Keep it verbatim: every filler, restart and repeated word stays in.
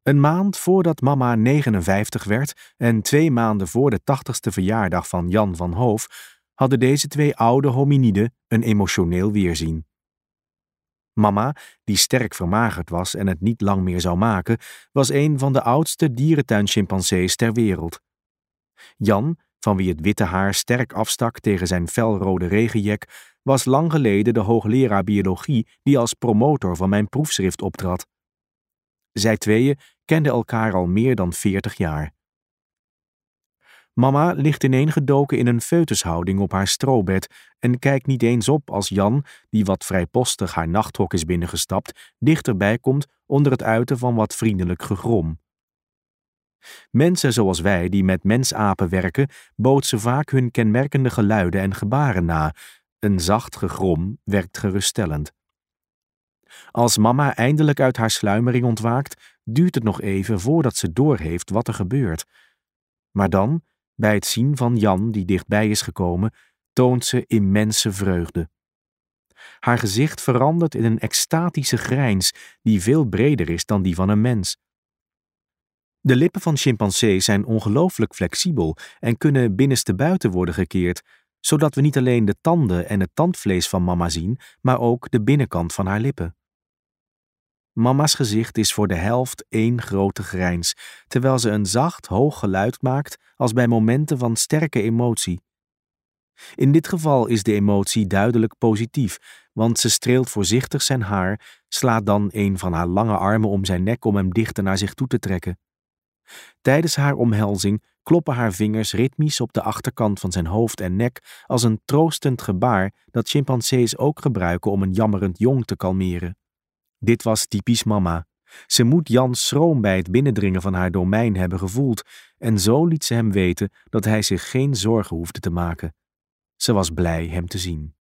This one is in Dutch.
Een maand voordat mama negenenvijftig werd en twee maanden voor de tachtigste verjaardag van Jan van Hoof hadden deze twee oude hominiden een emotioneel weerzien. Mama, die sterk vermagerd was en het niet lang meer zou maken, was een van de oudste dierentuinchimpansees ter wereld. Jan, van wie het witte haar sterk afstak tegen zijn felrode regenjek, was lang geleden de hoogleraar biologie die als promotor van mijn proefschrift optrad. Zij tweeën kenden elkaar al meer dan veertig jaar. Mama ligt ineengedoken in een foetushouding op haar strobed en kijkt niet eens op als Jan, die wat vrijpostig haar nachthok is binnengestapt, dichterbij komt onder het uiten van wat vriendelijk gegrom. Mensen zoals wij die met mensapen werken, bootsen vaak hun kenmerkende geluiden en gebaren na. Een zacht gegrom werkt geruststellend. Als mama eindelijk uit haar sluimering ontwaakt, duurt het nog even voordat ze doorheeft wat er gebeurt. Maar dan, bij het zien van Jan die dichtbij is gekomen, toont ze immense vreugde. Haar gezicht verandert in een extatische grijns die veel breder is dan die van een mens. De lippen van chimpansees zijn ongelooflijk flexibel en kunnen binnenstebuiten worden gekeerd, zodat we niet alleen de tanden en het tandvlees van mama zien, maar ook de binnenkant van haar lippen. Mama's gezicht is voor de helft één grote grijns, terwijl ze een zacht, hoog geluid maakt als bij momenten van sterke emotie. In dit geval is de emotie duidelijk positief, want ze streelt voorzichtig zijn haar, slaat dan een van haar lange armen om zijn nek om hem dichter naar zich toe te trekken. Tijdens haar omhelzing kloppen haar vingers ritmisch op de achterkant van zijn hoofd en nek als een troostend gebaar dat chimpansees ook gebruiken om een jammerend jong te kalmeren. Dit was typisch mama. Ze moet Jans schroom bij het binnendringen van haar domein hebben gevoeld en zo liet ze hem weten dat hij zich geen zorgen hoefde te maken. Ze was blij hem te zien.